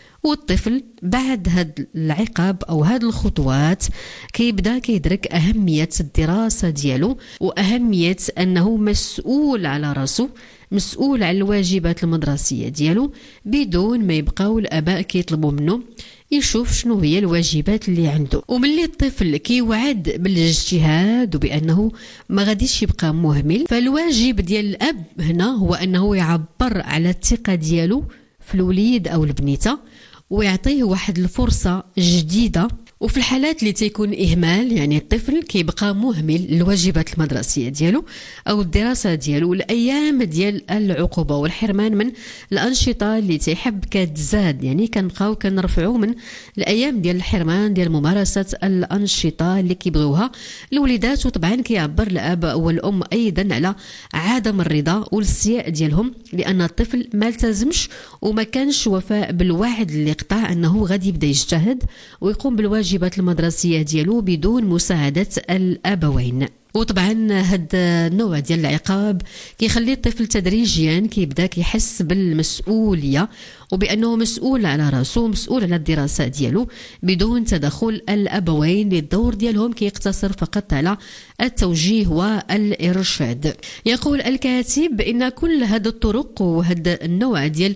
والطفل بعد هاد العقاب أو هاد الخطوات كيبدا كيدرك أهمية الدراسة ديالو وأهمية أنه مسؤول على راسه، مسؤول على الواجبات المدرسية ديالو بدون ما يبقاو الآباء كيطلبوا منه يشوف شنو هي الواجبات اللي عنده. وملي الطفل كيوعد بالاجتهاد وبأنه ما غاديش يبقى مهمل، فالواجب ديال الأب هنا هو أنه يعبر على الثقة ديالو في الوليد أو البنيته ويعطيه واحد الفرصة جديدة. وفي الحالات اللي تيكون إهمال يعني الطفل كيبقى مهمل الواجبات المدرسية ديالو أو الدراسة ديالو، الأيام ديال العقوبة والحرمان من الأنشطة اللي تيحب كتزاد، يعني كنبقاو كنرفعو من الأيام ديال الحرمان ديال ممارسة الأنشطة اللي كيبغيوها الوليدات. وطبعا كيعبر الأب والأم أيضا على عدم الرضا والاستياء ديالهم لأن الطفل ما التزمش وما كانش وفاء بالوعد اللي قطع أنه غادي يبدا يجتهد ويقوم بالواجب الواجبات المدرسية ديالو بدون مساعدة الأبوين. وطبعا هذا النوع ديال العقاب كيخلي الطفل تدريجيا كيبدا كيحس بالمسؤولية وبأنه مسؤول على راسه، مسؤول على الدراسة ديالو بدون تدخل الأبوين، للدور ديالهم كيقتصر فقط على التوجيه والإرشاد. يقول الكاتب إن كل هذه الطرق وهذا النوع ديال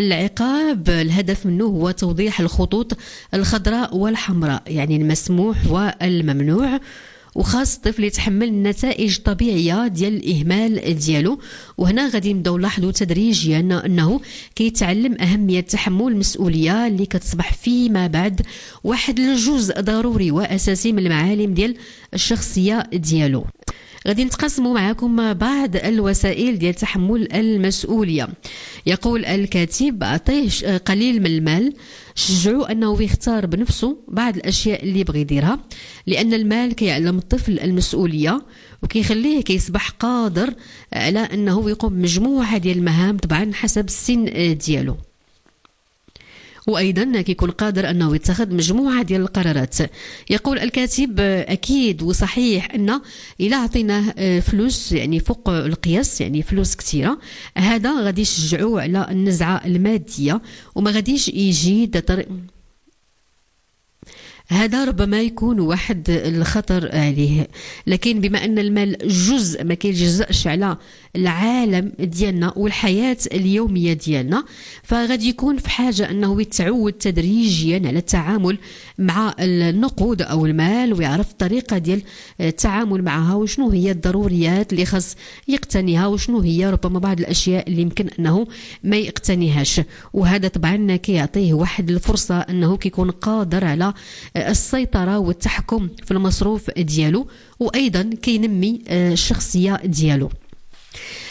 العقاب الهدف منه هو توضيح الخطوط الخضراء والحمراء، يعني المسموح والممنوع، وخاص الطفل يتحمل النتائج الطبيعيه ديال الاهمال ديالو. وهنا غادي نبداو نلاحظوا تدريجيا انه كيتعلم اهميه تحمل المسؤوليه اللي كتصبح فيما بعد واحد الجزء ضروري واساسي من المعالم ديال الشخصيه ديالو. غادي نتقاسموا معكم بعض الوسائل ديال تحمل المسؤوليه. يقول الكاتب اعطيه قليل من المال، شجعوا انه يختار بنفسه بعض الاشياء اللي بغى يديرها، لان المال كيعلم الطفل المسؤوليه وكيخليه كيصبح قادر على انه يقوم بمجموعه ديال المهام طبعا حسب السن ديالو، وايضا كيكون قادر انه يتخذ مجموعه ديال القرارات. يقول الكاتب اكيد وصحيح ان الا عطيناه فلوس يعني فوق القياس، يعني فلوس كثيره، هذا غادي يشجعوه على النزعه الماديه وما غاديش يجي طريق، هذا ربما يكون واحد الخطر عليه. لكن بما أن المال جزء ما كيجزأش على العالم ديالنا والحياة اليومية ديالنا، فغادي يكون في حاجة أنه يتعود تدريجيا على التعامل مع النقود أو المال ويعرف الطريقة ديال التعامل معها وشنو هي الضروريات اللي خاص يقتنيها وشنو هي ربما بعض الأشياء اللي يمكن أنه ما يقتنيهاش. وهذا طبعا كيعطيه واحد الفرصة أنه كيكون قادر على السيطرة والتحكم في المصروف ديالو، وأيضا كينمي الشخصية ديالو.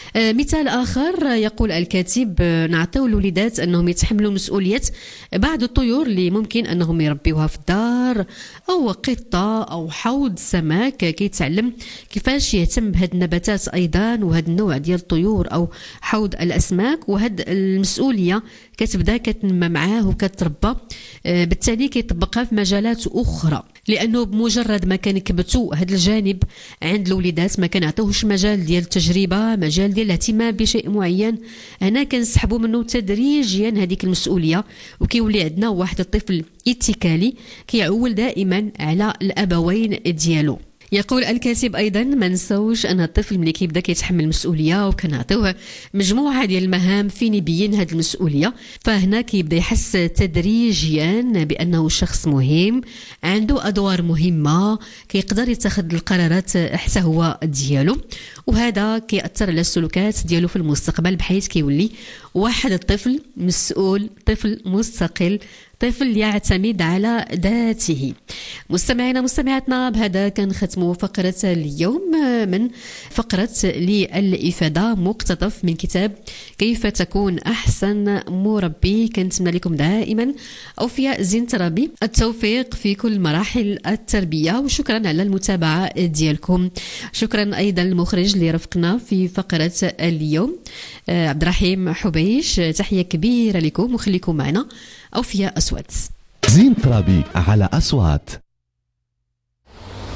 مثال آخر يقول الكاتب نعطيو الوليدات أنهم يتحملوا مسؤولية بعض الطيور اللي ممكن أنهم يربيوها في الدار، أو قطة أو حوض سمك، كيتعلم كيفاش يهتم بهاد النباتات أيضا وهاد النوع ديال الطيور أو حوض الأسماك. وهاد المسؤولية كتبدا كتنمى معاه وكتربى، بالتالي كيطبقها في مجالات أخرى، لأنه بمجرد ما كنكبتوا هذا الجانب عند الوليدات ما كنعطيوهش مجال ديال التجربة، مجال ديال الاهتمام بشيء معين، هنا كنسحبوا منه تدريجيا هذيك المسؤولية، وكيولي عندنا واحد الطفل اتكالي كيعول دائما على الأبوين ديالو. يقول الكاتب ايضا ما نساوش ان الطفل ملي كيبدا كيتحمل مسؤوليه وكنعطيوه مجموعه ديال المهام فين يبين هذه المسؤوليه، فهنا كيبدا يحس تدريجيا بانه شخص مهم عنده ادوار مهمه كيقدر يتخذ القرارات حتى هو ديالو، وهذا كيأثر على السلوكات ديالو في المستقبل، بحيث كيولي واحد الطفل مسؤول، طفل مستقل، طفل يعتمد على ذاته. مستمعينا مستمعاتنا، بهذا كنختموا فقرة اليوم من فقرة للإفادة مقتطف من كتاب كيف تكون أحسن مربي. كنتمنى لكم دائما أوفياء زين ترابي، التوفيق في كل مراحل التربية، وشكرا على المتابعة ديالكم. شكرا أيضا المخرج اللي رفقنا في فقرة اليوم عبد الرحيم حبيش، تحية كبيرة لكم وخليكم معنا أوفياء أصوات. زين ترابي على أصوات.